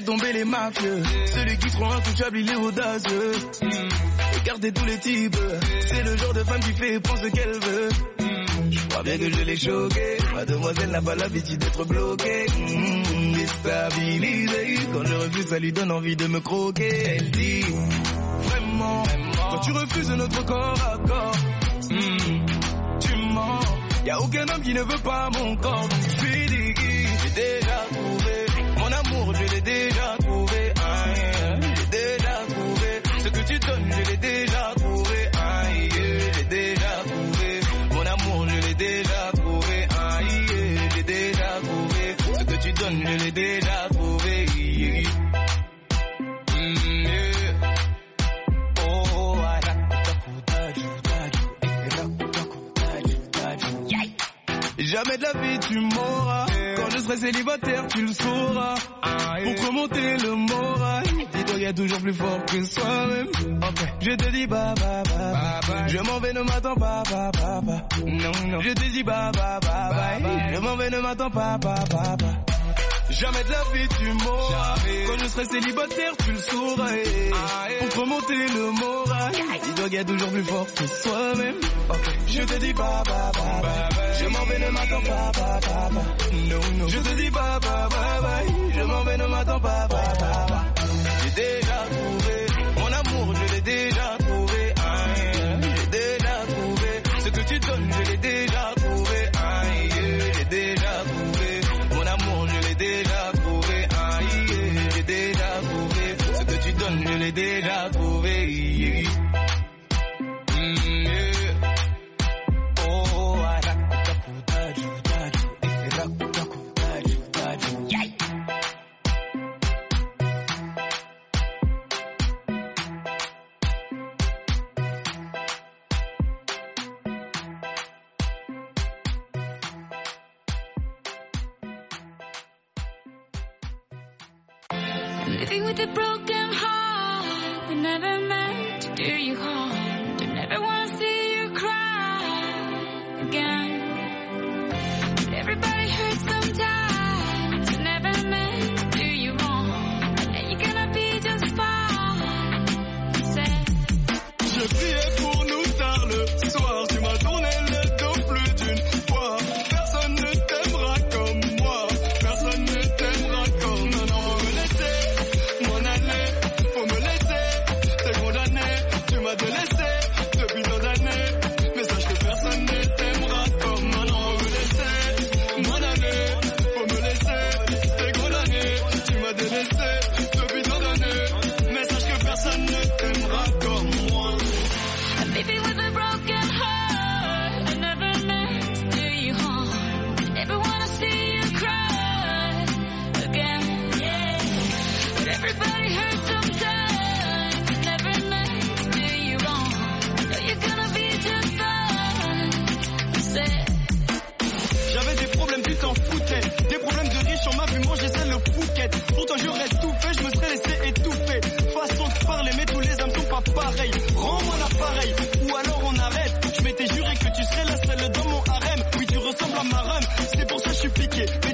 tomber les mafieux. Celui qui sera intouchable, il est audacieux. Écartez tous les types. C'est le genre de femme qui fait prendre ce qu'elle veut. Je crois bien que je l'ai choquée. Mademoiselle n'a pas l'habitude d'être bloquée. Déstabilisée. Quand je refuse, ça lui donne envie de me croquer. Elle dit vraiment, quand tu refuses notre corps à corps, tu mens. Y'a aucun homme qui ne veut pas mon corps. Donc tu fais des guilles, j'ai déjà trouvé. Mon amour, je l'ai déjà trouvé. J'ai déjà trouvé. Ce que tu donnes, je l'ai déjà trouvé. J'ai déjà trouvé. Mon amour, je l'ai déjà trouvé. J'ai déjà trouvé. Ce que tu donnes, je l'ai déjà trouvé. Jamais de la vie tu m'auras. Quand je serai célibataire tu le sauras. Pour remonter le moral, dis-toi y'a toujours plus fort que soi-même. Je te dis bye bye bye bye. Je m'en vais, ne m'attends pas bye bye bye. Non. Je te dis bye bye bye bye. Je m'en vais, ne m'attends pas bye bye bye. Jamais de la vie tu m'auras. Quand je serai célibataire tu le sauras. Pour remonter le moral, dis-toi qu'il y a toujours plus fort que soi-même. Je te dis bye bye bye bye. Je m'en vais, ne m'attends pas bye bye bye. Non. Je te dis bye bye bye bye. Je m'en vais, ne m'attends pas bye bye bye. J'ai déjà trouvé mon amour, je l'ai déjà trouvé. J'ai déjà trouvé ce que tu donnes, je l'ai déjà trouvé. J'ai déjà trouvé mon amour, je l'ai déjà trouvé. J'ai déjà trouvé ce que tu donnes, je l'ai déjà trouvé. Living with a broken heart, I never meant to do you harm. Don't ever wanna see you cry again. But everybody hurts sometimes, I never meant to do you wrong. And you're gonna be just fine. Je priais pour nous tard le soir, tu m'as tourné le dos plus d'une fois. Personne ne t'aimera comme moi, personne ne t'aimera comme non. Pourtant j'aurais tout fait, je me serais laissé étouffer. Façon de parler, mais tous les âmes sont pas pareils. Rends-moi l'appareil, ou alors on arrête. Je m'étais juré que tu serais la seule dans mon harem. Oui, tu ressembles à ma rhum, c'est pour ça que je suis piqué.